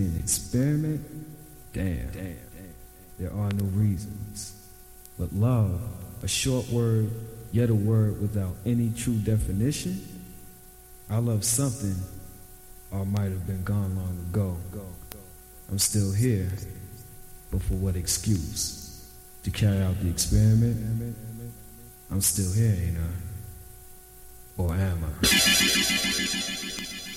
An experiment? Damn. There are no reasons. But love, a short word, yet a word without any true definition. I love something, or might have been gone long ago. I'm still here, but for what excuse? To carry out the experiment? I'm still here, ain't I? Or am I?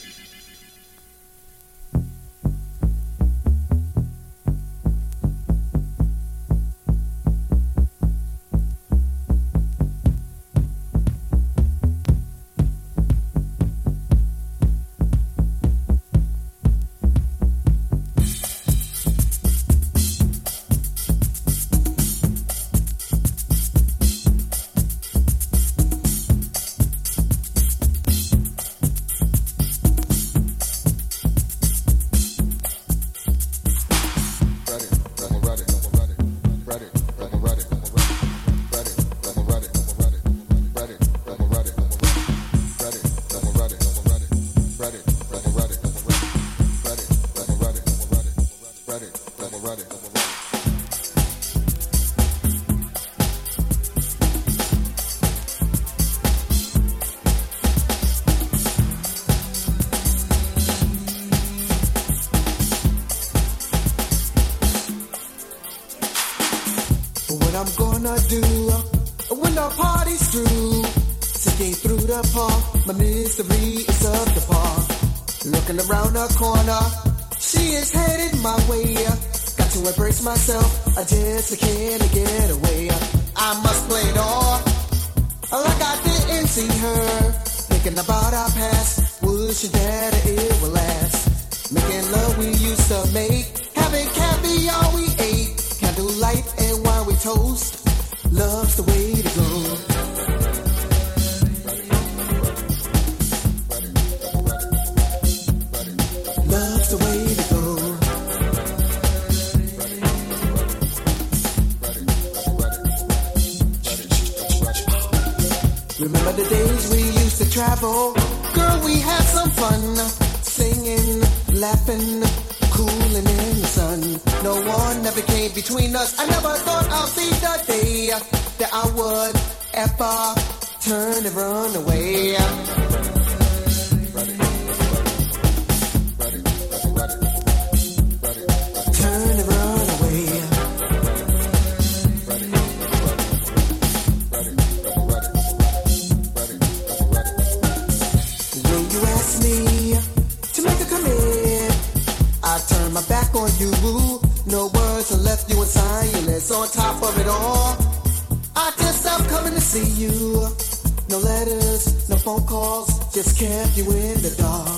What I'm gonna do when the party's through? Sitting through the park, my mystery is up the park. Looking around the corner, she is headed my way. Got to embrace myself, I just can't get away. I must play it off like I didn't see her. Thinking about our past, wishing that it would last. Making love we used to make, having caviar we ate. Candlelight and wine we toast, love's the way to go. Love's the way to go. Remember the days we used to travel? Girl, we had some fun, singing, laughing, cooling in the sun. No one ever came between us. I never thought I'd see the day that I would ever turn and run away. Turn and run away. When you ask me to make a commit, I turn my back on you. No words are left you in silence. On top of it all, I just stopped coming to see you. No letters, no phone calls, just kept you in the dark.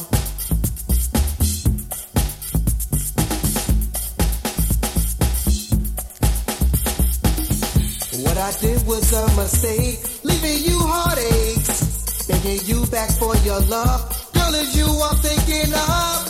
What I did was a mistake, leaving you heartaches, begging you back for your love. Girl, is you I'm thinking of?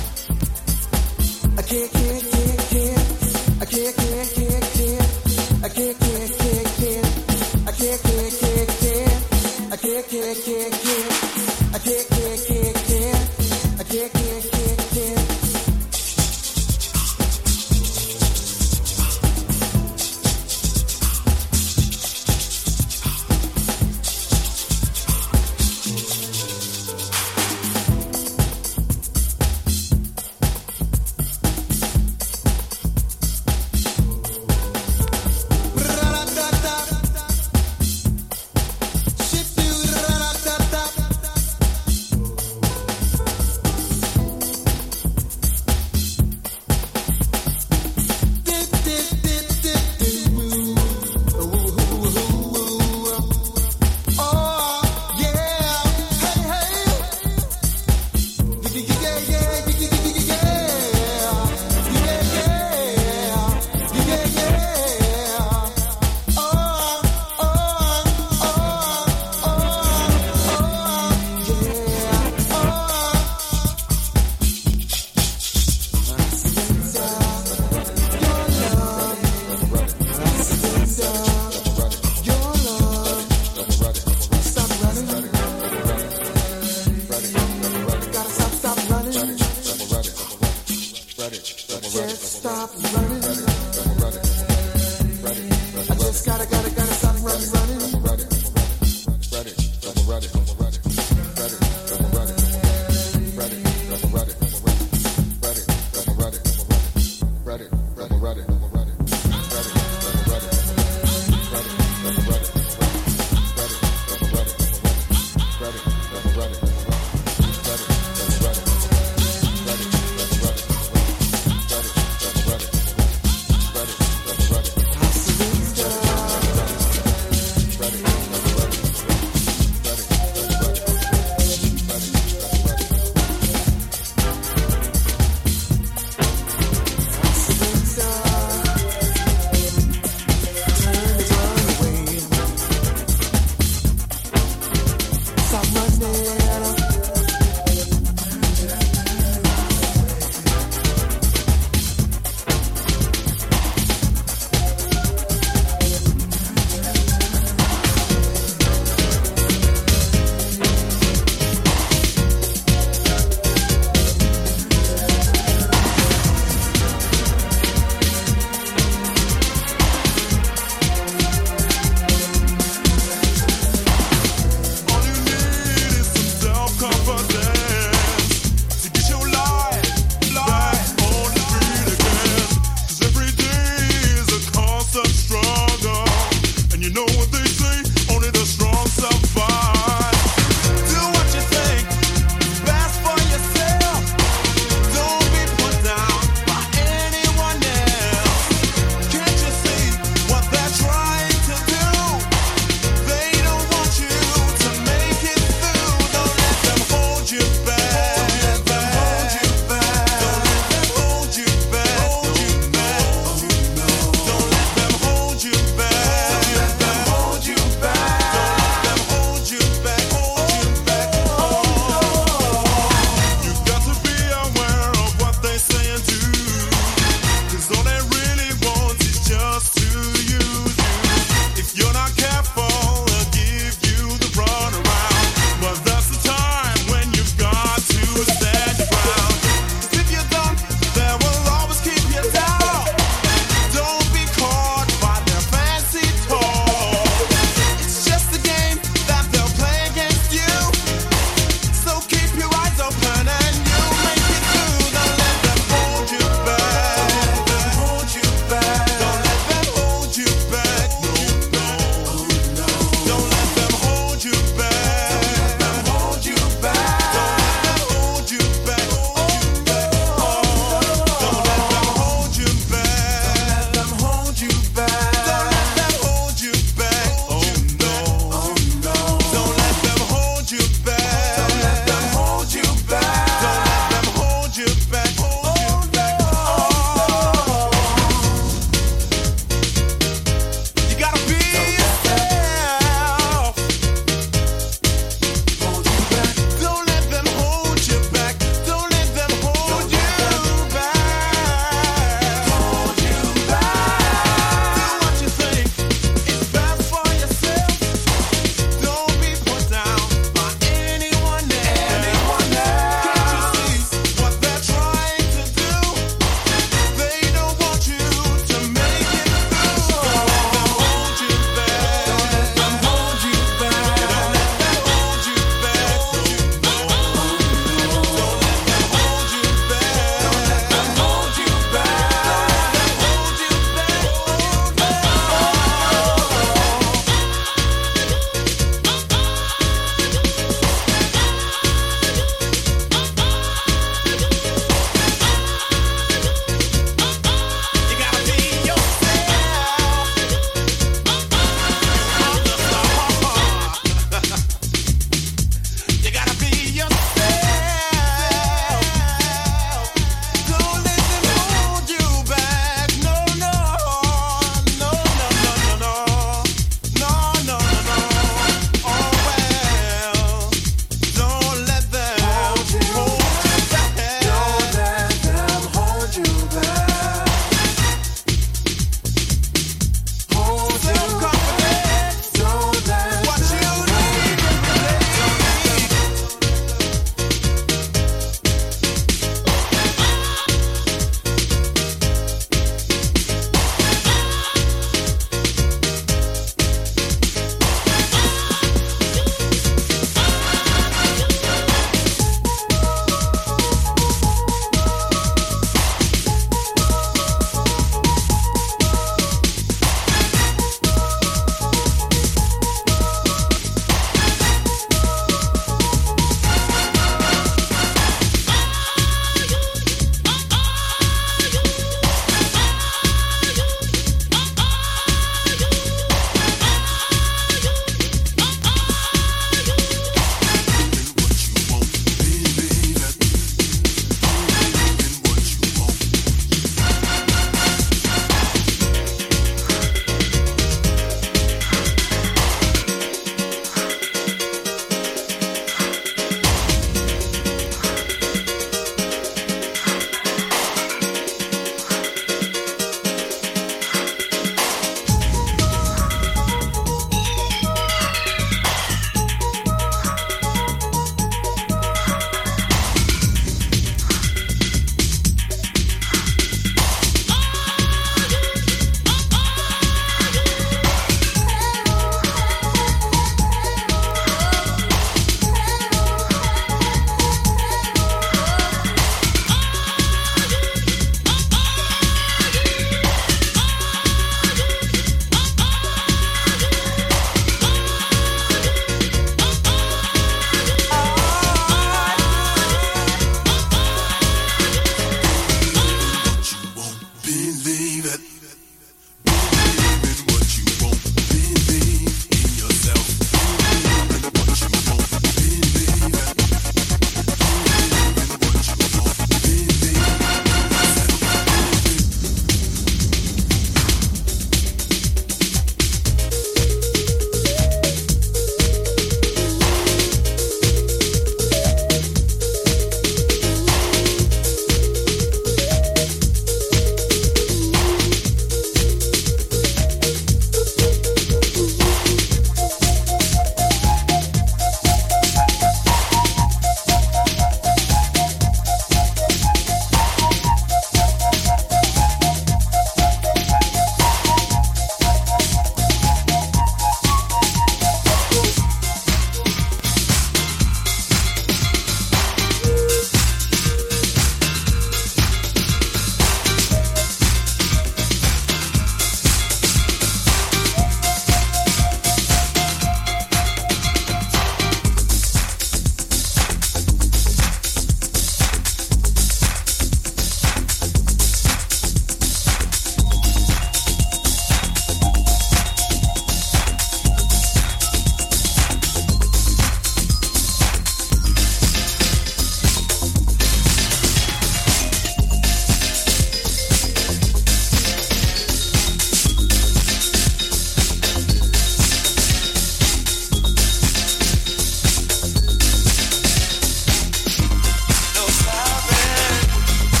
I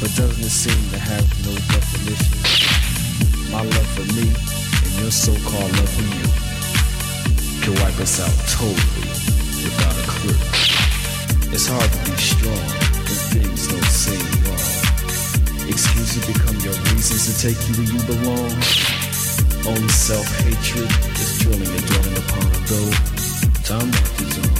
but doesn't it seem to have no definition? My love for me and your so-called love for you can wipe us out totally without a clue. It's hard to be strong when things don't seem wrong. Excuses become your reasons to take you where you belong. Only self-hatred is drilling and dwelling upon, though time marches on.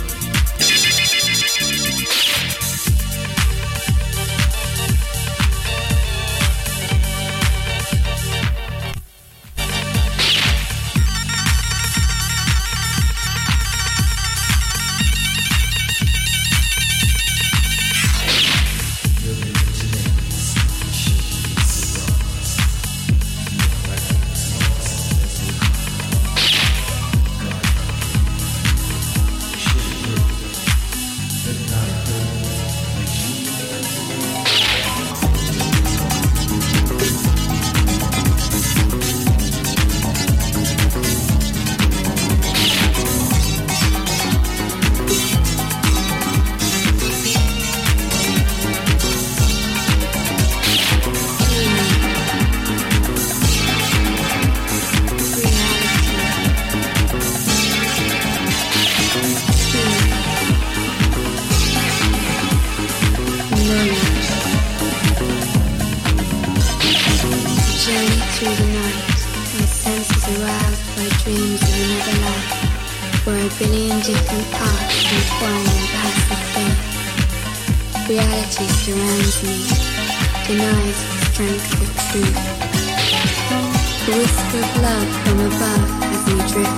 Reality surrounds me, denies the strength of truth. The whisper of love from above has me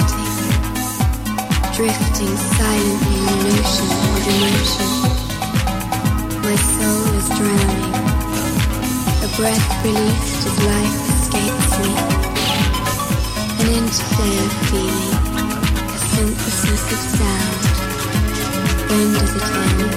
drifting silently in an ocean of emotion. My soul is drowning. A breath released as life escapes me. An interplay of feeling, a synthesis of sound. When does it end?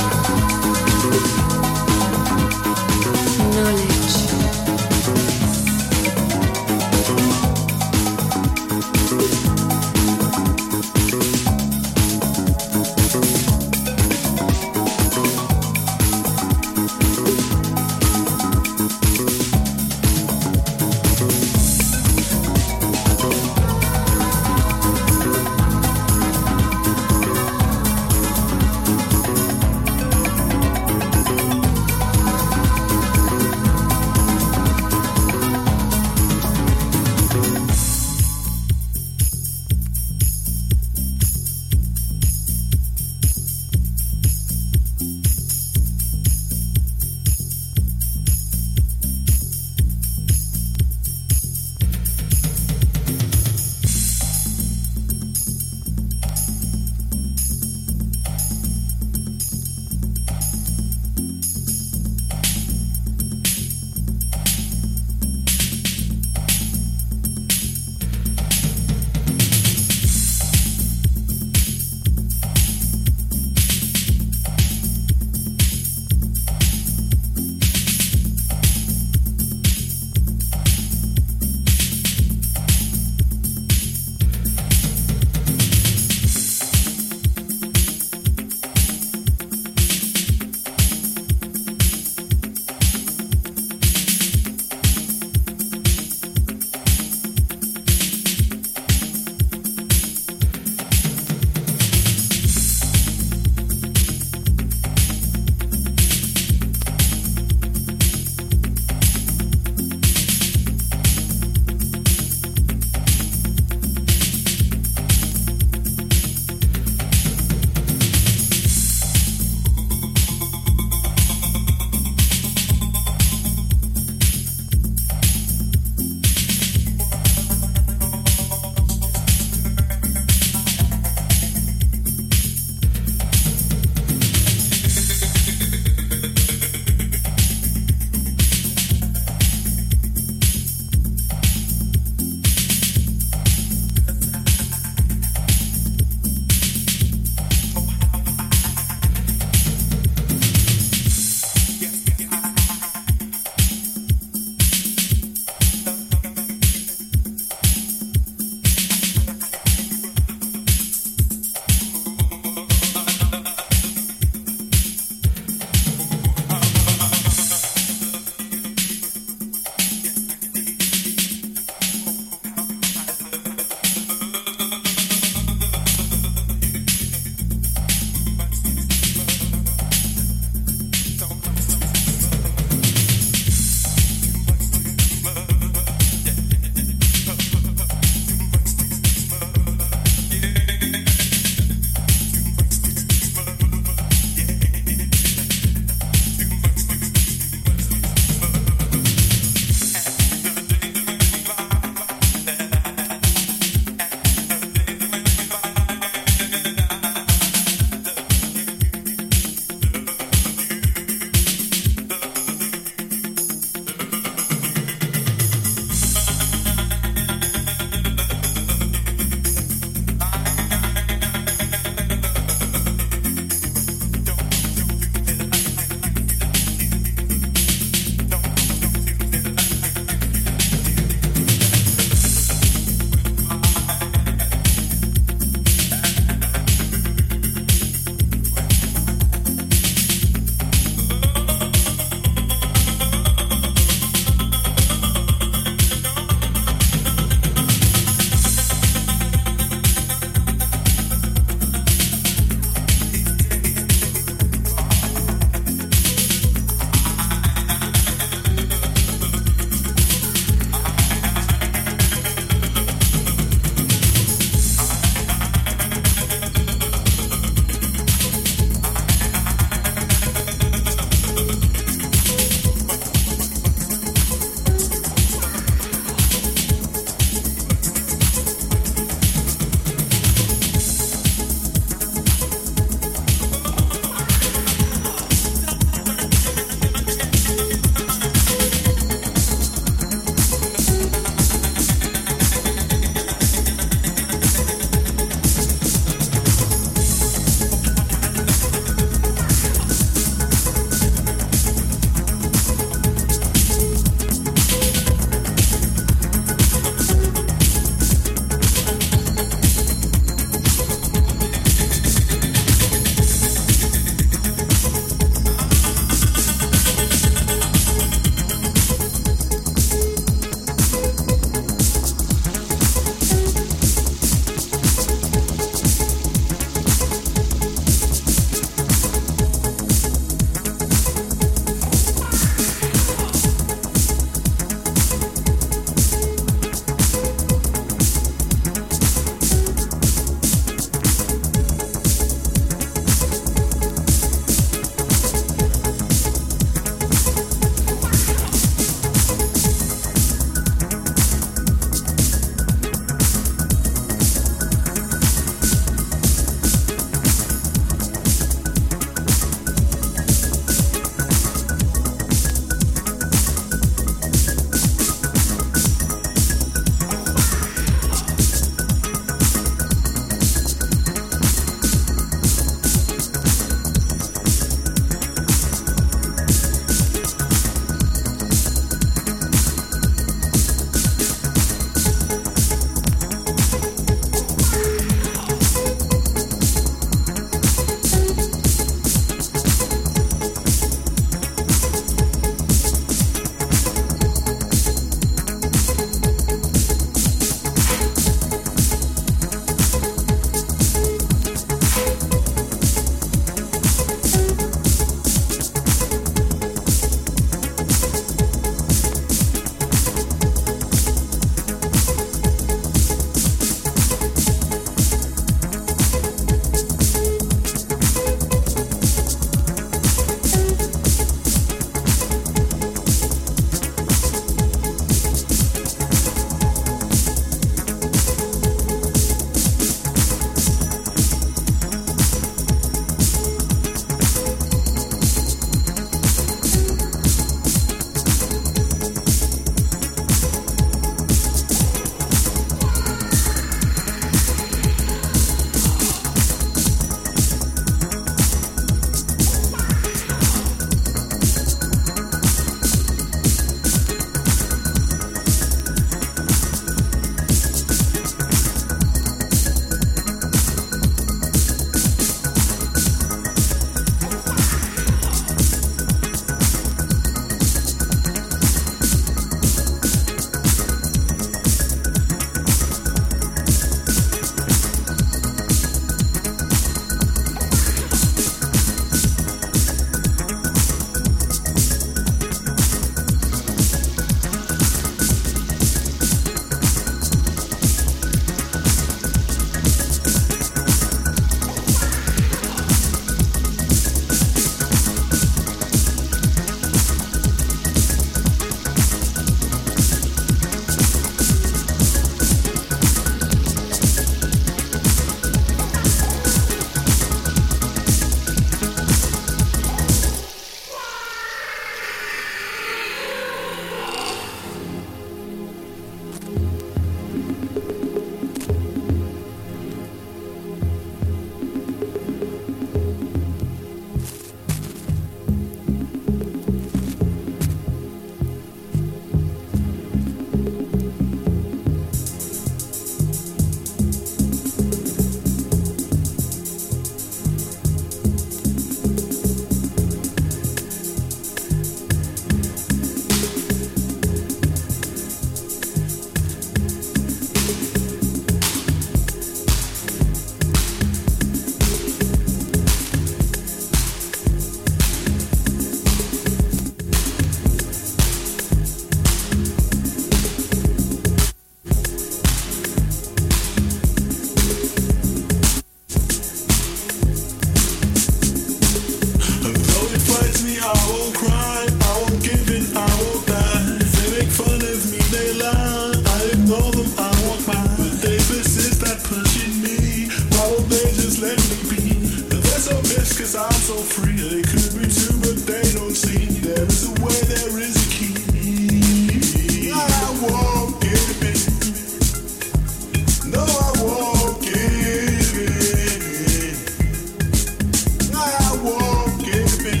cause I'm so free. They could be too, but they don't see. There is a way, there is a key. I won't give in. No, I won't give in. I won't give in.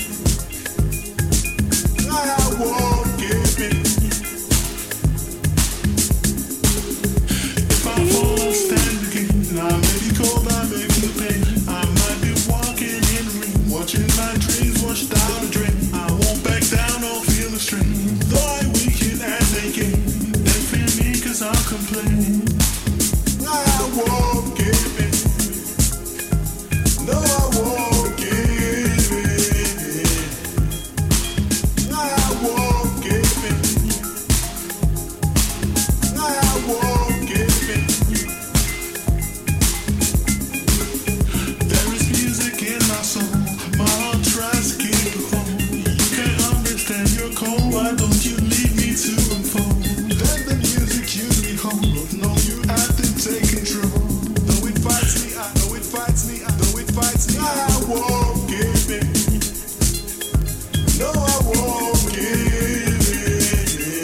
I won't give in. If I fall, I'll stand again. I may be cold, I may feel pain. I might be walking in the rain, watching my dreams wash down the drain. I won't back down or feel the strain. Though I weaken as they gain, they fear me cause I'll complain. I won't give in. No, I won't give in. I won't give in. I won't give in. There is music in my soul. My heart tries to keep it home. You can't understand your cold. Why don't you leave me to unfold? Let the music use me home. No, you have to take control. Though it fights me, I know it fights me. Though it fights me, I won't give in. No, I won't give in.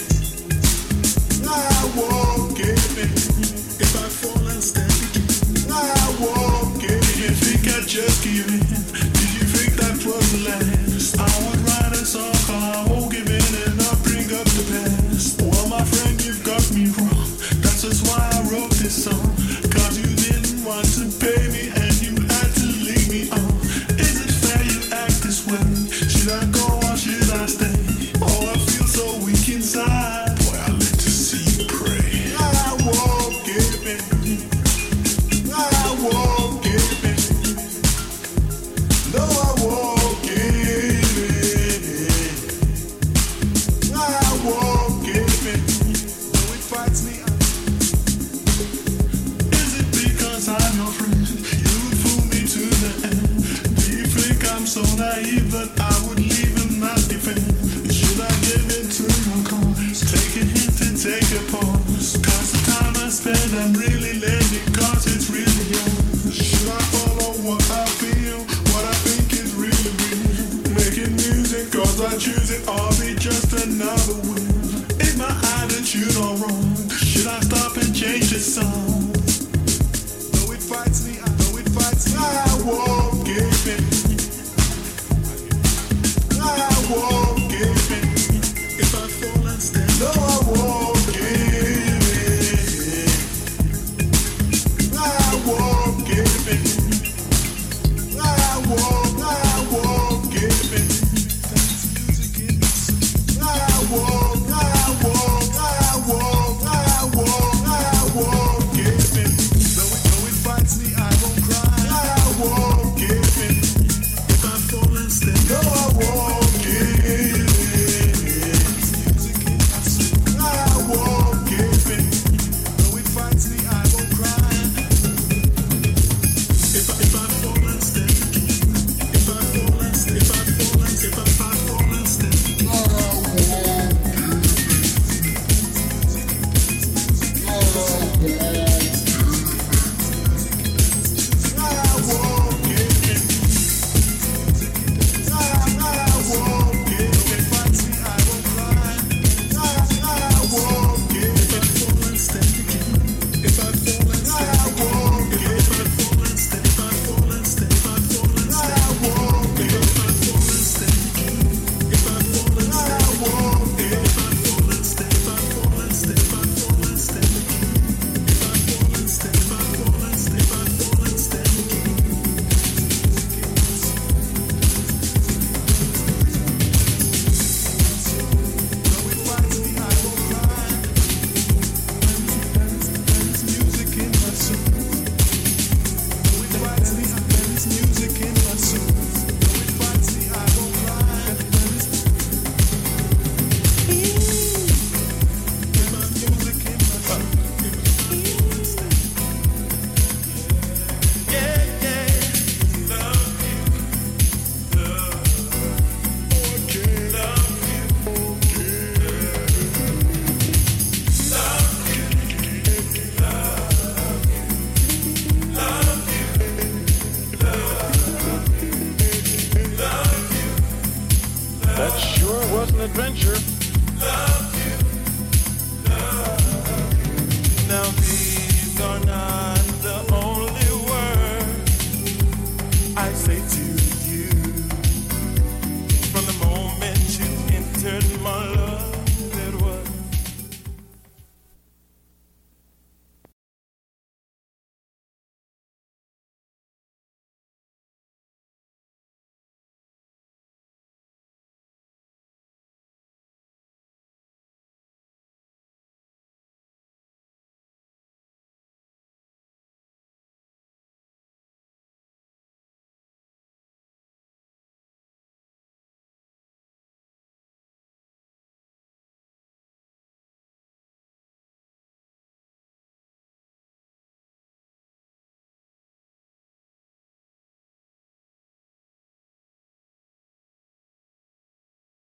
I won't give in. If I fall and stand again, I won't give in. Did you think I'd just give in? Did you think that was the last? I would write a song called I won't give in and not bring up the past. Well, my friend, you've got me wrong. That's just why I wrote this song. Cause you didn't want to pay me and you had to leave me on. Is it fair you act this way? Should I go or should I stay? Oh, I feel so weak inside. Boy, I live to see you pray. I won't give in. I won't give in. No, I won't give in. I won't give in. Though it fights me. Is it because I'm your friend? You would fool me to the end. Do you think I'm so naive that I would leave and not defend? Should I give in to your cause? Take a hint and take a pause. Cause the time I spend I'm really letting cause it's really yours. Should I follow what I feel? What I think is really real? Making music cause I choose it or be just another wheel? Is my attitude all wrong? Should I stop and change the song? Though it fights me, I won't give in. I won't give in. If I fall and stand, no, I won't give in. I won't give in. I won't give in. There's music in my soul. I won't give in. Though it fights me, I adventure.